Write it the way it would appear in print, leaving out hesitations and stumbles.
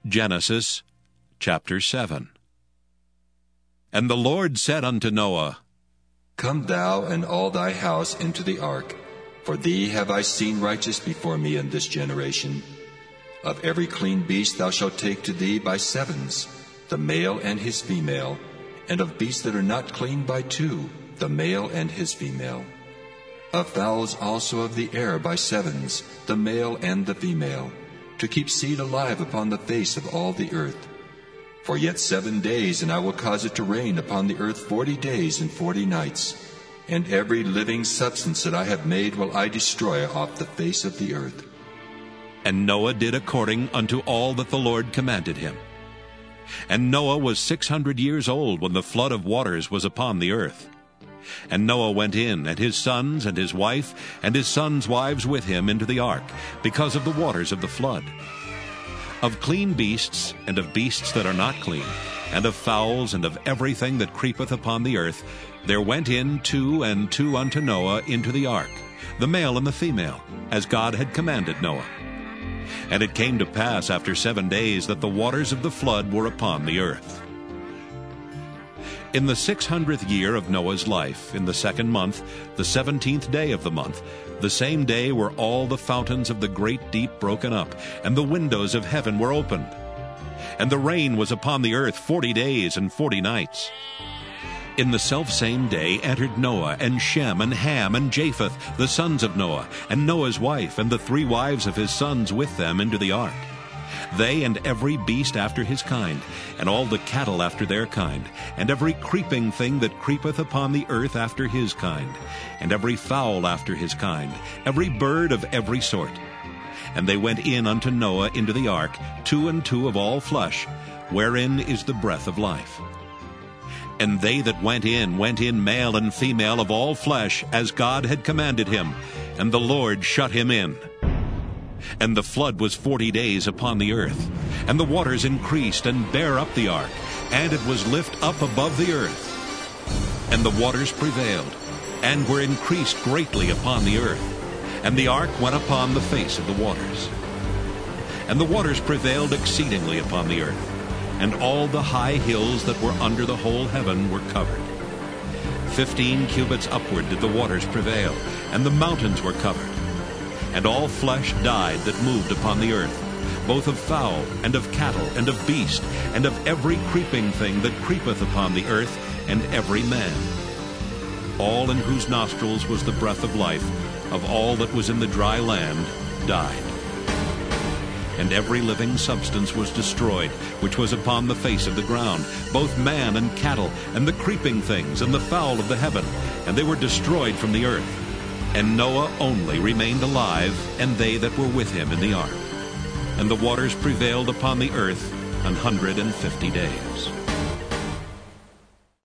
Genesis chapter 7. And the Lord said unto Noah, Come thou and all thy house into the ark, for thee have I seen righteous before me in this generation. Of every clean beast thou shalt take to thee by sevens, the male and his female, and of beasts that are not clean by two, the male and his female. Of fowls also of the air by sevens, the male and the female, to keep seed alive upon the face of all the earth. For yet 7 days, and I will cause it to rain upon the earth 40 days and 40 nights, and every living substance that I have made will I destroy off the face of the earth. And Noah did according unto all that the Lord commanded him. And Noah was 600 years old when the flood of waters was upon the earth. And Noah went in, and his sons, and his wife, and his sons' wives with him into the ark, because of the waters of the flood. Of clean beasts, and of beasts that are not clean, and of fowls, and of everything that creepeth upon the earth, there went in 2 and 2 unto Noah into the ark, the male and the female, as God had commanded Noah. And it came to pass after 7 days that the waters of the flood were upon the earth. In the 600th year of Noah's life, in the 2nd month, the 17th day of the month, the same day were all the fountains of the great deep broken up, and the windows of heaven were opened. And the rain was upon the earth 40 days and 40 nights. In the selfsame day entered Noah, and Shem, and Ham, and Japheth, the sons of Noah, and Noah's wife, and the 3 wives of his sons with them into the ark. They and every beast after his kind, and all the cattle after their kind, and every creeping thing that creepeth upon the earth after his kind, and every fowl after his kind, every bird of every sort. And they went in unto Noah into the ark, 2 and 2 of all flesh, wherein is the breath of life. And they that went in male and female of all flesh, as God had commanded him, and the Lord shut him in. And the flood was 40 days upon the earth, and the waters increased and bare up the ark, and it was lift up above the earth. And the waters prevailed, and were increased greatly upon the earth, and the ark went upon the face of the waters. And the waters prevailed exceedingly upon the earth, and all the high hills that were under the whole heaven were covered. 15 cubits upward did the waters prevail, and the mountains were covered. And all flesh died that moved upon the earth, both of fowl, and of cattle, and of beast, and of every creeping thing that creepeth upon the earth, and every man. All in whose nostrils was the breath of life, of all that was in the dry land, died. And every living substance was destroyed, which was upon the face of the ground, both man and cattle, and the creeping things, and the fowl of the heaven, and they were destroyed from the earth. And Noah only remained alive, and they that were with him in the ark. And the waters prevailed upon the earth 150 days.